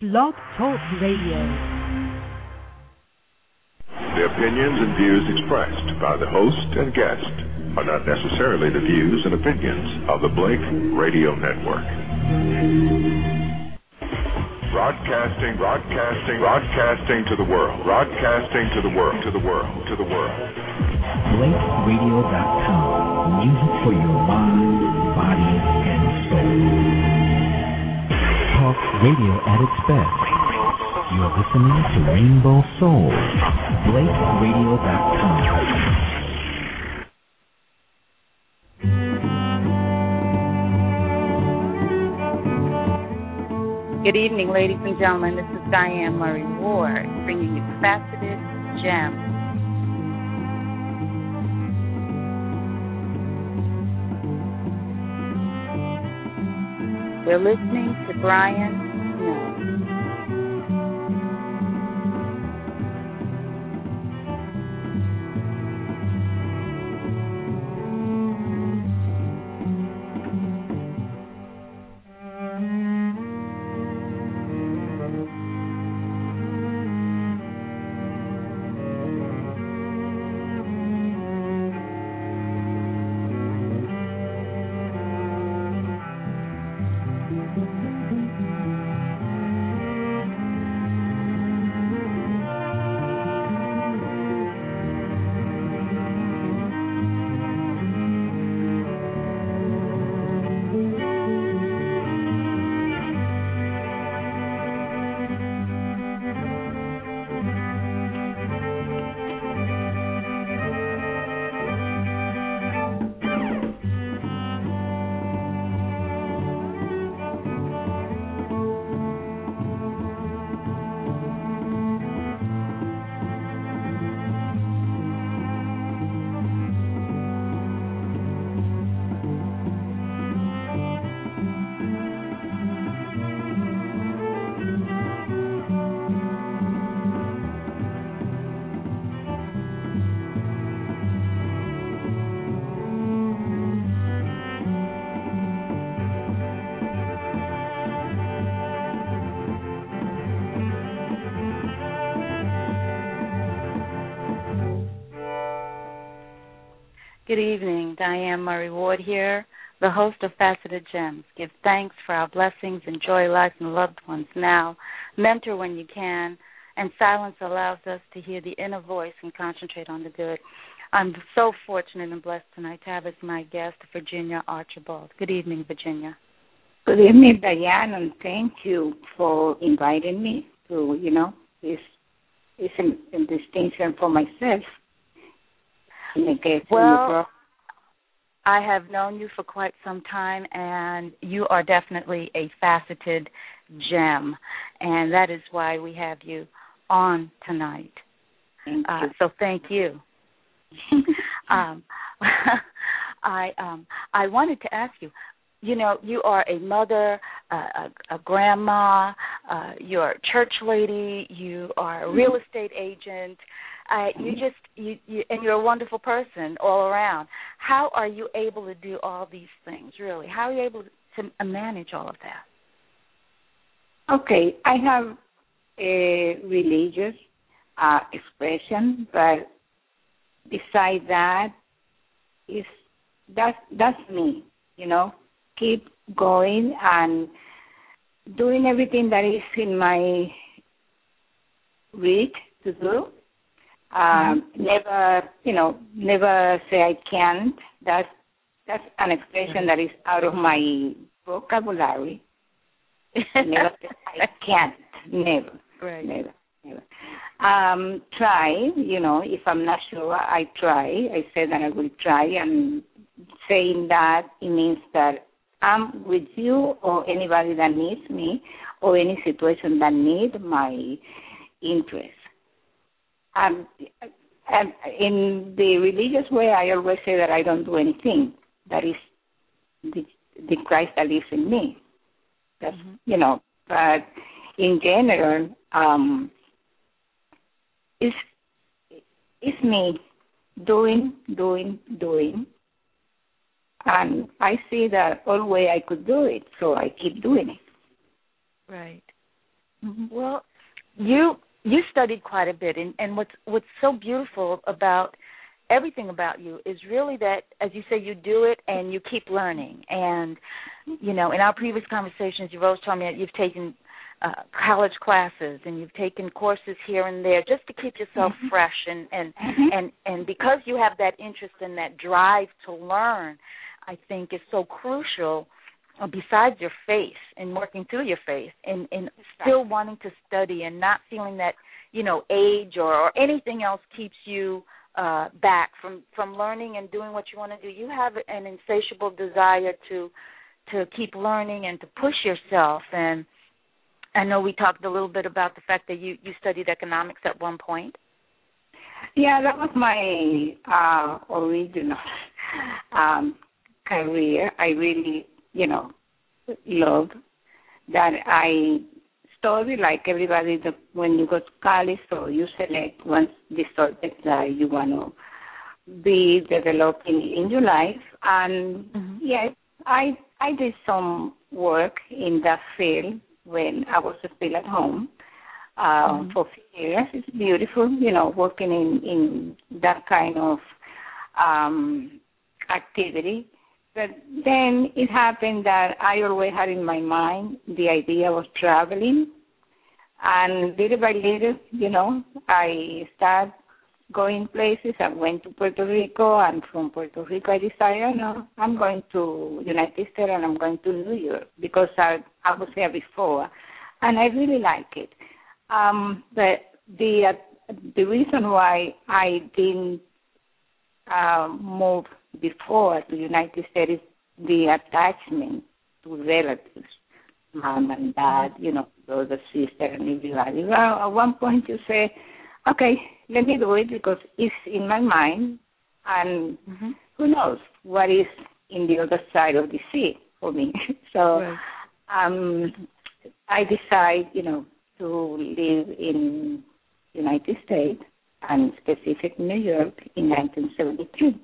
Blog Talk Radio. The opinions and views expressed by the host and guest are not necessarily the views and opinions of the Blake Radio Network. Broadcasting to the world. BlakeRadio.com. Music for your mind, body, and soul. Talk radio at its best. You're listening to Rainbow Soul. BlakeRadio.com. Good evening, ladies and gentlemen. This is Diane Murray Ward, bringing you Faceted Gems. We're listening to Brian Snow. Good evening, Diane Murray Ward here, the host of Faceted Gems. Give thanks for our blessings, enjoy life and loved ones now, mentor when you can, and silence allows us to hear the inner voice and concentrate on the good. I'm so fortunate and blessed tonight to have as my guest Virginia Archibald. Good evening, Virginia. Good evening, Diane, and thank you for inviting me to, this is a distinction for myself. Well, I have known you for quite some time, and you are definitely a faceted gem, and that is why we have you on tonight. Thank you. So thank you. I wanted to ask you, you are a mother, a grandma, you're a church lady, you are a real estate agent. And you're a wonderful person all around. How are you able to do all these things, really? How are you able to manage all of that? Okay, I have a religious expression, but beside that, that's me, Keep going and doing everything that is in my reach to do. Never say I can't. That's an expression that is out of my vocabulary. Never say I can't. Never. Right. Never. Try, if I'm not sure, I try. I say that I will try, and saying that, it means that I'm with you or anybody that needs me or any situation that needs my interest. And in the religious way, I always say that I don't do anything. That is the Christ that lives in me. That's, but in general, it's me doing. And I see that all way I could do it, so I keep doing it. Right. Well, you studied quite a bit, and what's so beautiful about everything about you is really that, as you say, you do it and you keep learning. And, in our previous conversations, you've always told me that you've taken college classes and you've taken courses here and there just to keep yourself fresh. And because you have that interest and that drive to learn, I think is so crucial, besides your faith and working through your faith and still wanting to study and not feeling that, age or anything else keeps you back from learning and doing what you want to do. You have an insatiable desire to keep learning and to push yourself. And I know we talked a little bit about the fact that you studied economics at one point. Yeah, that was my original career. I really, love that. I study like everybody when you go to college, so you select one the subject that you want to be developing in your life. And yes, I did some work in that field when I was still at home for a few years. It's beautiful, working in that kind of activity. But then it happened that I always had in my mind the idea of traveling. And little by little, I started going places. I went to Puerto Rico, and from Puerto Rico I decided, no, I'm going to United States and I'm going to New York because I was there before, and I really like it. But the reason why I didn't move before to United States is the attachment to relatives, mom and dad, brother, sister, and everybody. Well, at one point you say, okay, let me do it because it's in my mind, and who knows what is in the other side of the sea for me. So I decide, to live in United States and specifically New York in 1973.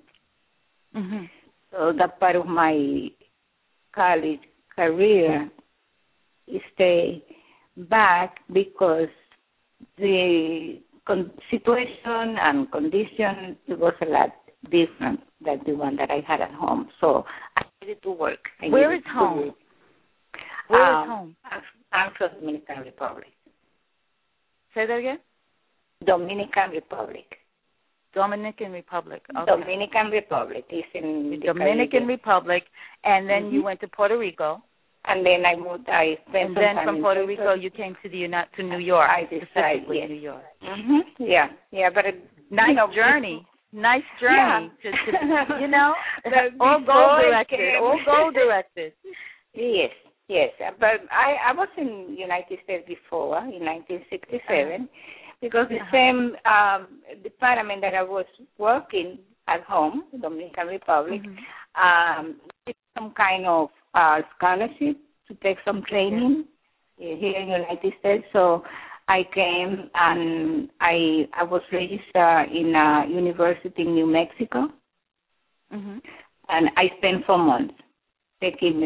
So that part of my college career stay back because the situation and condition was a lot different than the one that I had at home. So I needed to work. Where is home? Where is home? I'm from Dominican Republic. Say that again? Dominican Republic. Dominican Republic. Okay. Dominican Republic is in the Dominican Republic, and then you went to Puerto Rico. And then I moved. I spent and some then time from Puerto Rico, you came to New York. I decided, New York. Yeah, but nice journey. Nice journey. Yeah. To all goal directed. Yes. But I was in United States before in 1967. Because the same department that I was working at home, Dominican Republic, did some kind of scholarship to take some training here in the United States. So I came and I was registered in a university in New Mexico, and I spent 4 months taking,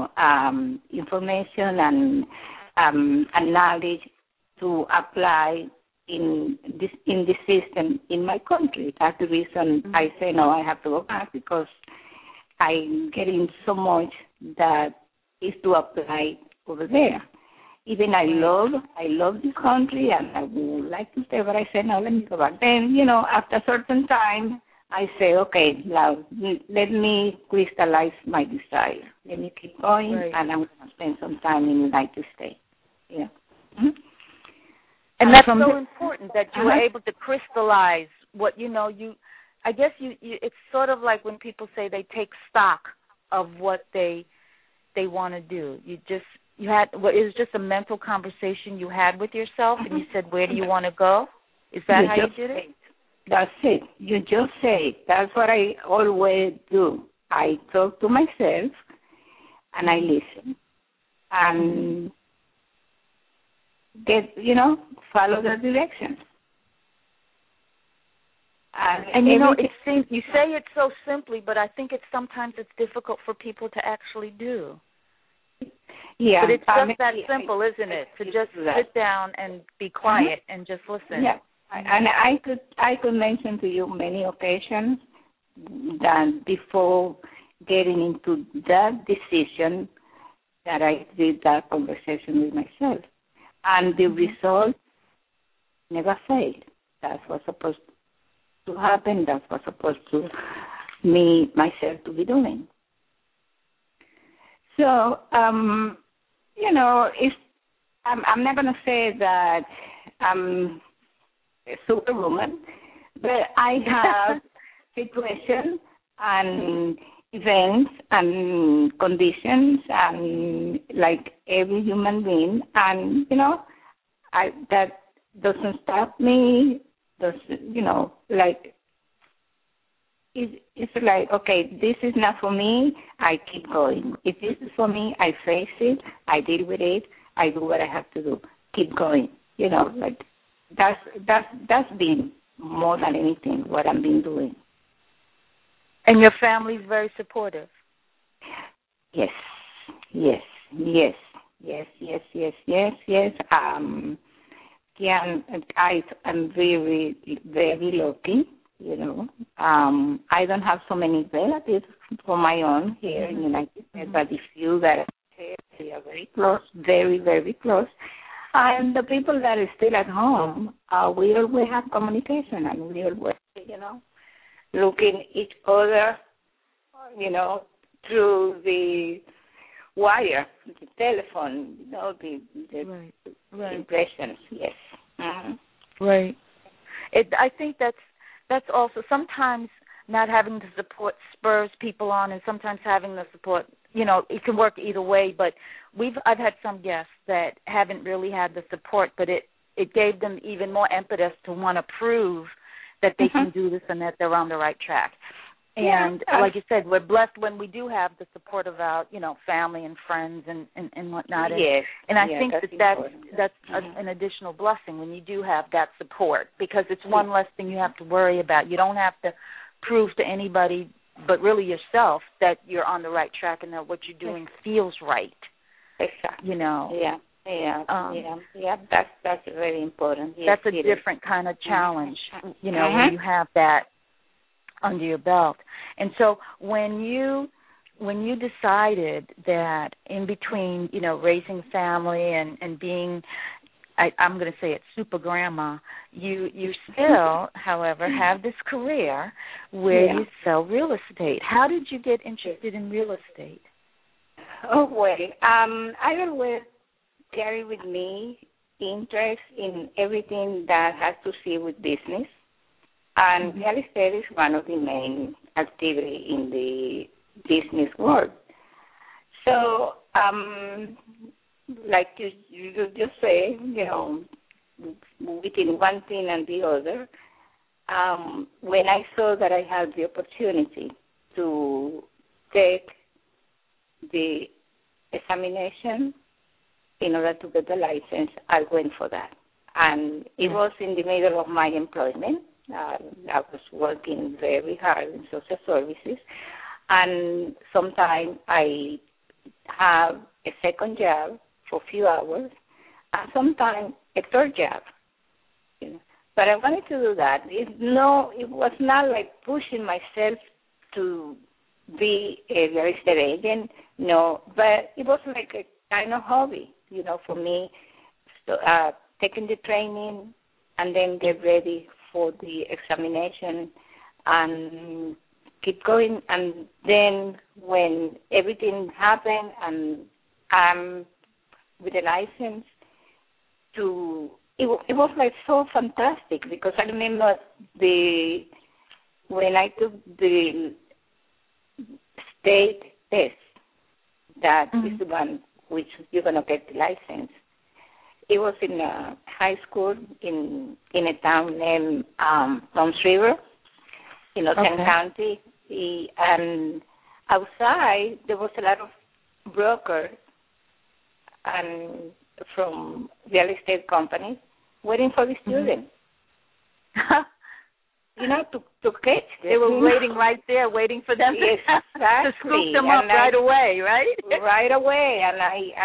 information and knowledge to apply in the system in my country. That's the reason I say no, I have to go back because I'm getting so much that is to apply over there. Even I love this country and I would like to stay, but I say no, let me go back. Then, after a certain time, I say, okay, now let me crystallize my desire. Let me keep going, and I'm going to spend some time in the United States. Yeah. And that's so important that you were able to crystallize what I guess you it's sort of like when people say they take stock of what they want to do. It was just a mental conversation you had with yourself, and you said, where do you want to go? Is that how you did it? That's it. You just say it. That's what I always do. I talk to myself and I listen and follow the directions. And it seems you say it so simply, but I think sometimes it's difficult for people to actually do. Yeah. But it's just that simple, isn't it? To just sit down and be quiet and just listen. Yeah. And I could mention to you many occasions that before getting into that decision that I did that conversation with myself. And the result never failed. That's what's supposed to happen. That's what's supposed to myself to be doing. So, you know, I'm not going to say that I'm a superwoman, but I have situations and events and conditions and like every human being, and, you know, that doesn't stop me, you know, like, it's like, okay, this is not for me, I keep going. If this is for me, I face it, I deal with it, I do what I have to do, keep going. You know, like, that's been more than anything what I've been doing. And your family's very supportive. Yes. I'm very, very lucky, you know. I don't have so many relatives for my own here in the United States, but the few that they are very close, very, very close. And the people that are still at home, we always have communication, and we always, you know, looking each other, you know, through the wire, the telephone, you know, the right. impressions. Yes. Mm-hmm. Right. I think that's also sometimes not having the support spurs people on, and sometimes having the support, you know, it can work either way. But I've had some guests that haven't really had the support, but it gave them even more impetus to want to prove that they can do this and that they're on the right track. And like you said, we're blessed when we do have the support of our, you know, family and friends and whatnot. And I think that's an additional blessing when you do have that support, because it's one less thing you have to worry about. You don't have to prove to anybody but really yourself that you're on the right track and that what you're doing feels right. Exactly. You know. That's very important. Yes, that's a different kind of challenge, you know, when you have that under your belt. And so when you decided that in between, you know, raising family and being, I'm going to say it, super grandma, you still, however, have this career where you sell real estate. How did you get interested in real estate? Oh, well, I always carry with me interest in everything that has to see with business. And real estate is one of the main activities in the business world. So, like you just say, you know, between one thing and the other, when I saw that I had the opportunity to take the examination in order to get the license, I went for that. And it was in the middle of my employment. I was working very hard in social services, and sometimes I have a second job for a few hours, and sometimes a third job. You know. But I wanted to do that. It was not like pushing myself to be a real estate agent, no, but it was like a kind of hobby, you know, for me, taking the training and then get ready for the examination and keep going. And then when everything happened and I'm with a license, it was like so fantastic, because I remember when I took the state test, that is the one which you're going to get the license. It was in a high school in a town named Toms River in Ocean County. And outside, there was a lot of brokers and from real estate companies waiting for the students. to catch them. They were waiting right there, waiting for them to scoop them up right away, right? Right away, and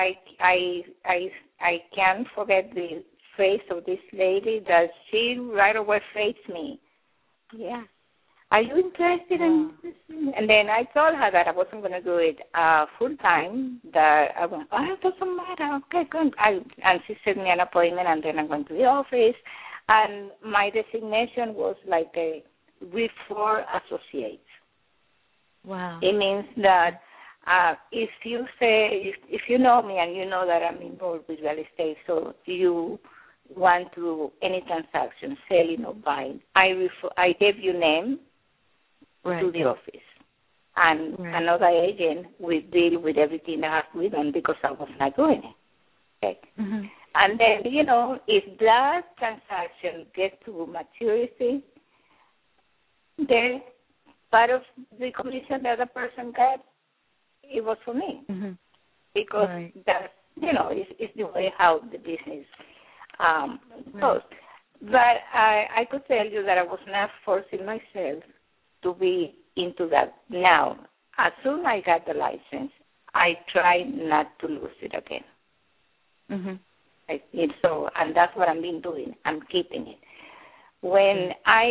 I can't forget the face of this lady that she right away faced me. Yeah. Are you interested in this? And then I told her that I wasn't going to do it full time. That I went, it doesn't matter. Okay, good. And she set me an appointment, and then I went to the office. And my designation was like a refer associate. Wow. It means that if you know me and you know that I'm involved with real estate, so you want to do any transaction, selling or buying, I gave you name to the office. And another agent will deal with everything that has to be done because I was not doing it. Okay? Mm-hmm. And then, if that transaction gets to maturity, then part of the commission that the person got, it was for me. Mm-hmm. Because that's, it's the way how the business goes. But I could tell you that I was not forcing myself to be into that. Now, as soon as I got the license, I tried not to lose it again. Mm-hmm. And that's what I've been doing. I'm keeping it. When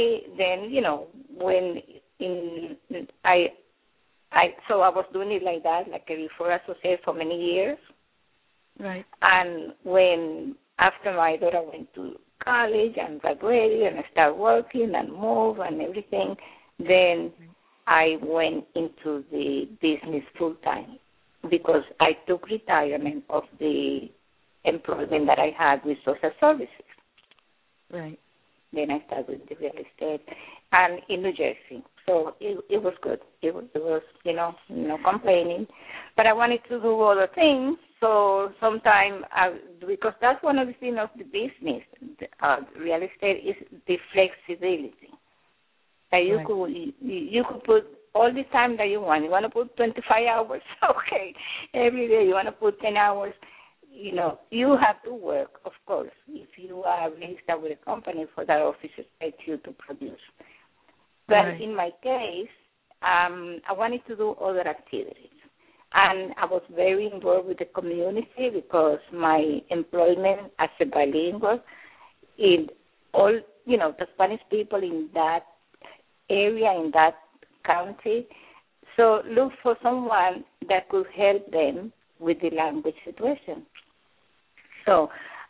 so I was doing it like that, like a referral associate for many years. Right. And when after my daughter went to college and graduated and I started working and moved and everything, then I went into the business full time because I took retirement of the employment that I had with social services. Right. Then I started with the real estate and in New Jersey. So it was good. It was no complaining. But I wanted to do other things. So sometimes, because that's one of the things of the business, real estate is the flexibility. That you could put all the time that you want. You want to put 25 hours, okay. Every day you want to put 10 hours. You have to work, of course. If you are registered with a company for that office expects you to produce. But in my case, I wanted to do other activities. And I was very involved with the community because my employment as a bilingual in all, the Spanish people in that area, in that county. So look for someone that could help them with the language situation. So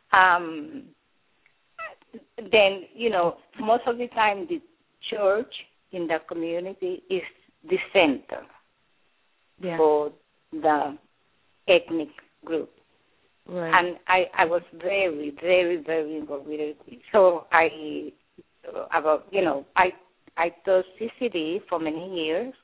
then, most of the time the church in the community is the center for the ethnic group. Right. And I was very, very, very involved with it. So I taught CCD for many years.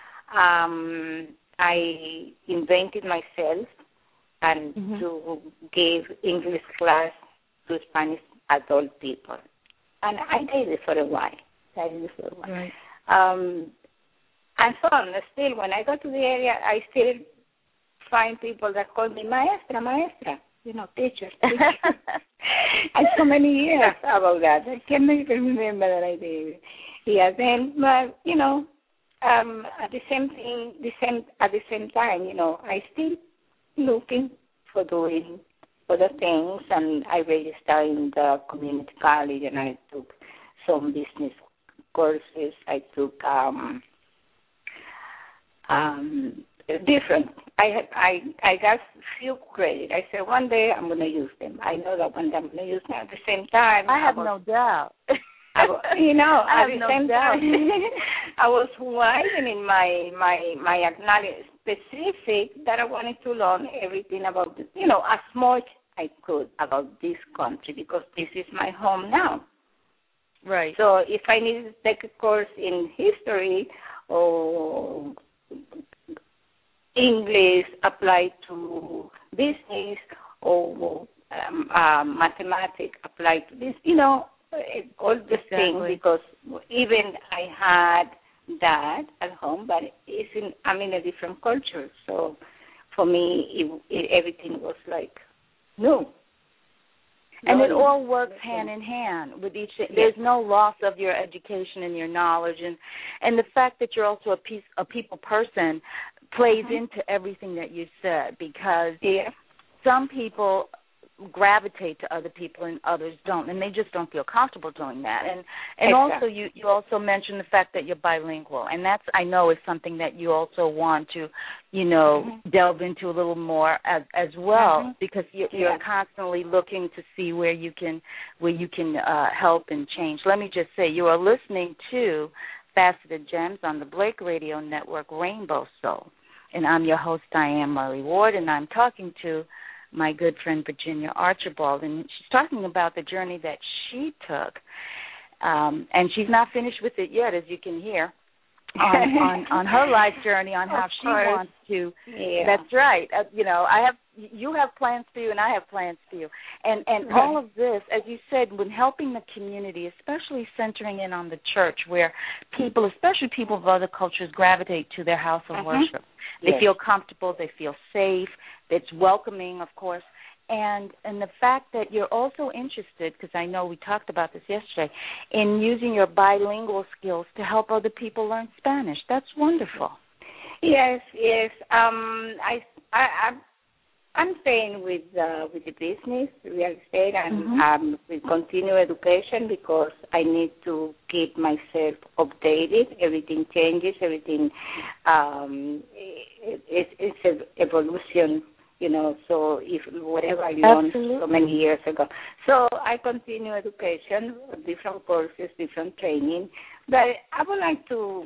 I invented myself and to give English class to Spanish adult people. And I did it for a while. Right. And so on. Still, when I go to the area, I still find people that call me maestra, teacher. And so many years about that. I can't even remember that I did. Yeah, then, but, at the same time, I still looking for doing other things, and I registered in the community college, and I took some business courses. I took different. I got few credit. I said one day I'm going to use them. I know that one day I'm going to use them. At the same time, I have no doubt. I have no doubt. I was widening my acknowledgement specific that I wanted to learn everything about, as much I could about this country because this is my home now. Right. So if I needed to take a course in history or English applied to business or mathematics applied to this, all the things, because even I had that at home, but I'm in a different culture. So for me, everything was like new. And it all works hand in hand with each thing. There's no loss of your education and your knowledge, and the fact that you're also a people person plays into everything that you said, because some people gravitate to other people and others don't, and they just don't feel comfortable doing that. And also you also mentioned the fact that you're bilingual, and that's, I know, is something that you also want to, delve into a little more as well, because you're constantly looking to see where you can help and change. Let me just say, you are listening to Faceted Gems on the Blake Radio Network, Rainbow Soul, and I'm your host, Diane Murray Ward, and I'm talking to my good friend Virginia Archibald, and she's talking about the journey that she took, and she's not finished with it yet, as you can hear, on her life journey, on how she wants to. Yeah. That's right. You have plans for you, and I have plans for you, and all of this, as you said, when helping the community, especially centering in on the church, where people, especially people of other cultures, gravitate to their house of worship. They feel comfortable, they feel safe, it's welcoming, of course, and the fact that you're also interested, because I know we talked about this yesterday, in using your bilingual skills to help other people learn Spanish. That's wonderful. Yes. I'm staying with the business, real estate, and with continuing education, because I need to keep myself updated. Everything changes. Everything it's an evolution, So if whatever I learned so many years ago, so I continue education, different courses, different training. But I would like to.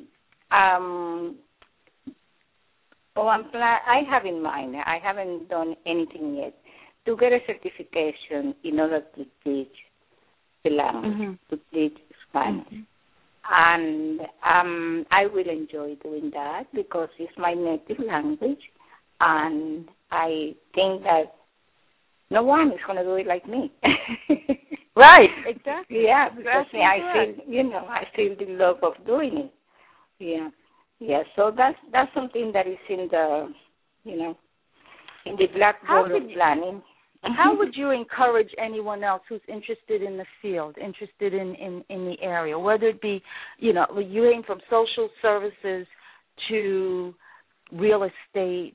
I have in mind, I haven't done anything yet, to get a certification in order to teach the language, to teach Spanish. And I will enjoy doing that, because it's my native language, and I think that no one is going to do it like me. Right, exactly. Yeah, because I feel the love of doing it. Yeah. Yeah, so that's something that is in the, in the blackboard of planning. How would you encourage anyone else who's interested in the field, interested in the area, whether it be, you aim from social services to real estate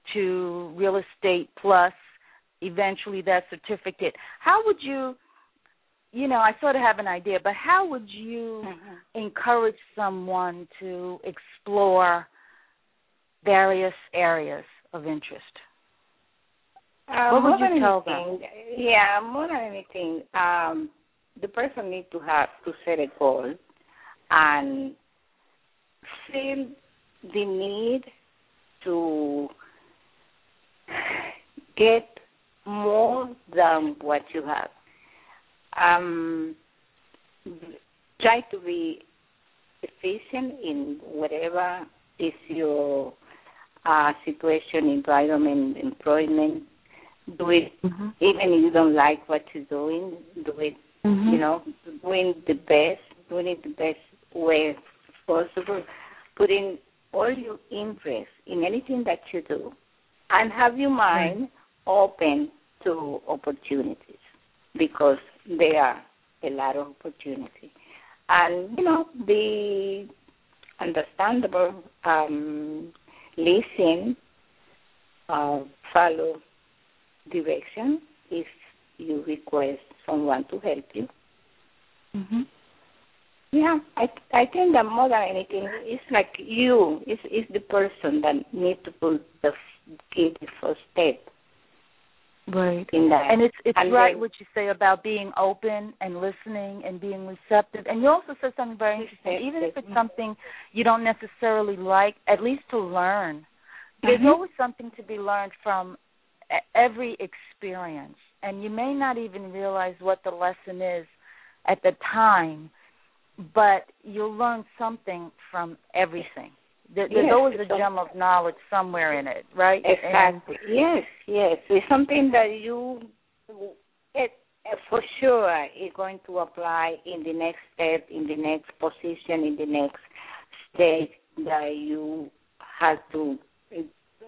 plus, eventually that certificate? How would you, I sort of have an idea, but how would you encourage someone to explore various areas of interest? What would you tell them? Yeah, more than anything, the person needs to set a goal and feel the need to get more than what you have. Try to be efficient in whatever is your situation, environment, employment. Do it even if you don't like what you're doing. Do it, doing it the best way possible. Putting all your interest in anything that you do, and have your mind open to opportunities, because there are a lot of opportunities. And, be understandable, listen, follow direction if you request someone to help you. Yeah, I think that more than anything, it's like it's the person that needs to put the first step. Right. In that. And it's right what you say about being open and listening and being receptive. And you also said something very interesting. Even if it's something you don't necessarily like, at least to learn. There's always something to be learned from every experience. And you may not even realize what the lesson is at the time, but you'll learn something from everything. There's always a gem of knowledge somewhere in it, right? Exactly. Yes. It's something that for sure is going to apply in the next step, in the next position, in the next stage that you have to,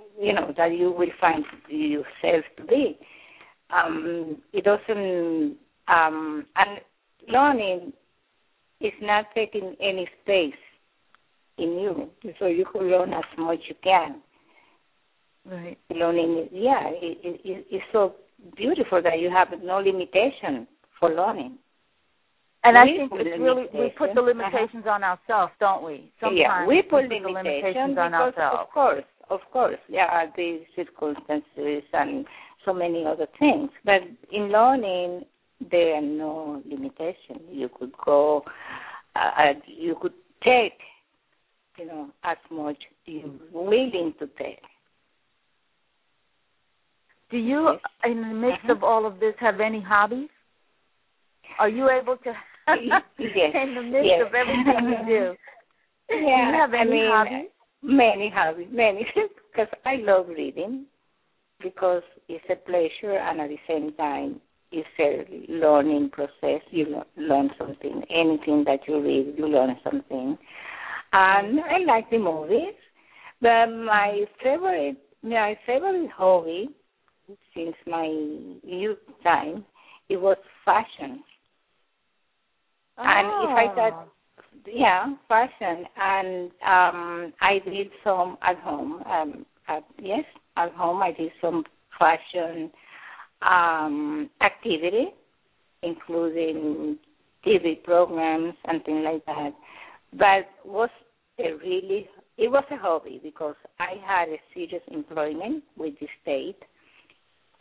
that you will find yourself to be. It doesn't And learning is not taking any space in you, so you can learn as much you can. Right. Learning, it's so beautiful that you have no limitation for learning. And I think it's really, we put the limitations on ourselves, don't we? Sometimes we put the limitations on ourselves. Of course, there are these circumstances and so many other things. But in learning, there are no limitations. You could go, you could take, as much you're willing to take. Do you, in the midst of all of this, have any hobbies? Are you able to, in the midst of everything you do, do you have any hobbies? Many hobbies, because I love reading, because it's a pleasure, and at the same time, it's a learning process. You learn something. Anything that you read, you learn something. And I like the movies, but my favorite hobby since my youth time, it was fashion. Oh. And if I thought, fashion, and I did some at home. At home I did some fashion activity, including TV programs and things like that. But it was a hobby because I had a serious employment with the state.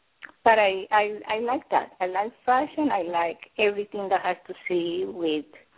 But I like that. I like fashion. I like everything that has to see with